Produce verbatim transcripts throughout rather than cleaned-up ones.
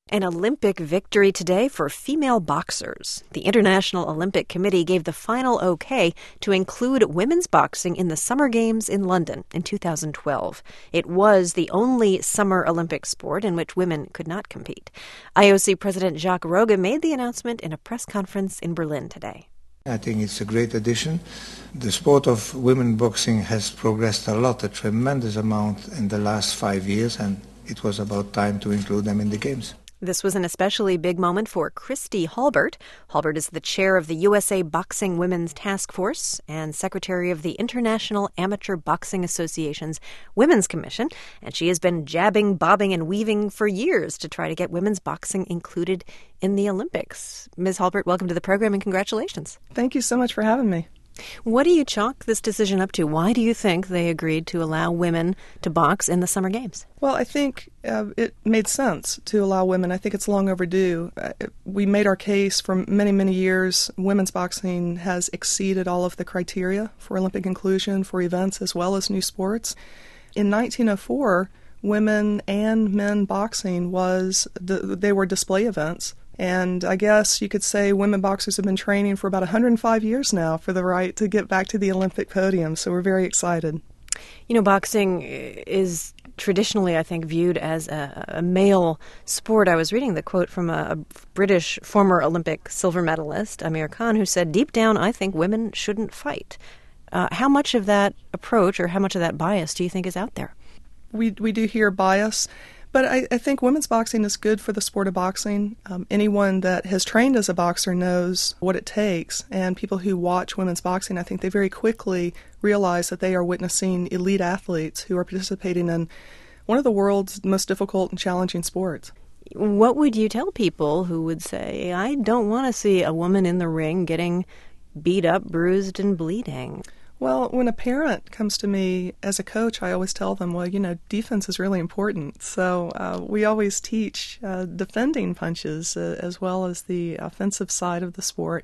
An Olympic victory today for female boxers. The International Olympic Committee gave the final okay to include women's boxing in the Summer Games in London in two thousand twelve. It was the only summer Olympic sport in which women could not compete. I O C President Jacques Rogge made the announcement in a press conference in Berlin today. I think it's a great addition. The sport of women boxing has progressed a lot, a tremendous amount in the last five years, and it was about time to include them in the Games. This was an especially big moment for Christy Halbert. Halbert is the chair of the U S A Boxing Women's Task Force and secretary of the International Amateur Boxing Association's Women's Commission, and she has been jabbing, bobbing, and weaving for years to try to get women's boxing included in the Olympics. Miz Halbert, welcome to the program and congratulations. Thank you so much for having me. What do you chalk this decision up to? Why do you think they agreed to allow women to box in the Summer Games? Well, I think uh, it made sense to allow women. I think it's long overdue. Uh, we made our case for many, many years. Women's boxing has exceeded all of the criteria for Olympic inclusion for events as well as new sports. In nineteen oh four, women and men boxing was the, they were display events. And I guess you could say women boxers have been training for about one hundred five years now for the right to get back to the Olympic podium, so we're very excited. You know, boxing is traditionally, I think, viewed as a, a male sport. I was reading the quote from a, a British former Olympic silver medalist, Amir Khan, who said, deep down, I think women shouldn't fight. Uh, how much of that approach or how much of that bias do you think is out there? We, we do hear bias. But I, I think women's boxing is good for the sport of boxing. Um, anyone that has trained as a boxer knows what it takes. And people who watch women's boxing, I think they very quickly realize that they are witnessing elite athletes who are participating in one of the world's most difficult and challenging sports. What would you tell people who would say, I don't want to see a woman in the ring getting beat up, bruised, and bleeding? Well, when a parent comes to me as a coach, I always tell them, well, you know, defense is really important. So uh, we always teach uh, defending punches uh, as well as the offensive side of the sport.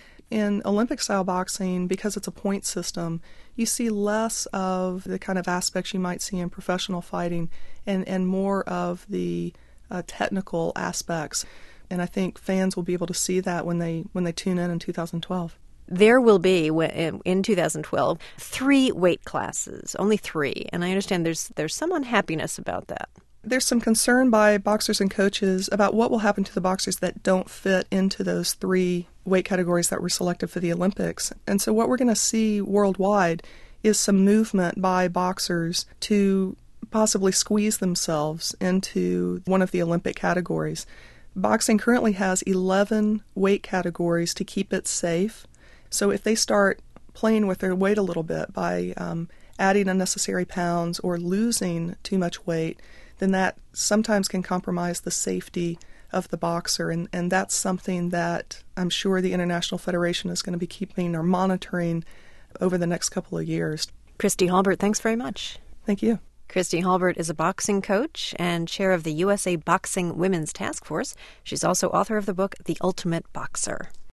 In Olympic-style boxing, because it's a point system, you see less of the kind of aspects you might see in professional fighting and, and more of the uh, technical aspects. And I think fans will be able to see that when they when they tune in in two thousand twelve. There will be, in two thousand twelve, three weight classes, only three. And I understand there's there's some unhappiness about that. There's some concern by boxers and coaches about what will happen to the boxers that don't fit into those three weight categories that were selected for the Olympics. And so what we're going to see worldwide is some movement by boxers to possibly squeeze themselves into one of the Olympic categories. Boxing currently has eleven weight categories to keep it safe. So if they start playing with their weight a little bit by um, adding unnecessary pounds or losing too much weight, then that sometimes can compromise the safety of the boxer. And, and that's something that I'm sure the International Federation is going to be keeping or monitoring over the next couple of years. Christy Halbert, thanks very much. Thank you. Christy Halbert is a boxing coach and chair of the U S A Boxing Women's Task Force. She's also author of the book The Ultimate Boxer.